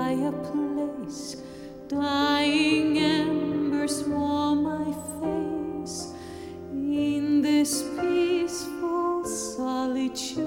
fireplace, dying embers warm my face. In this peaceful solitude,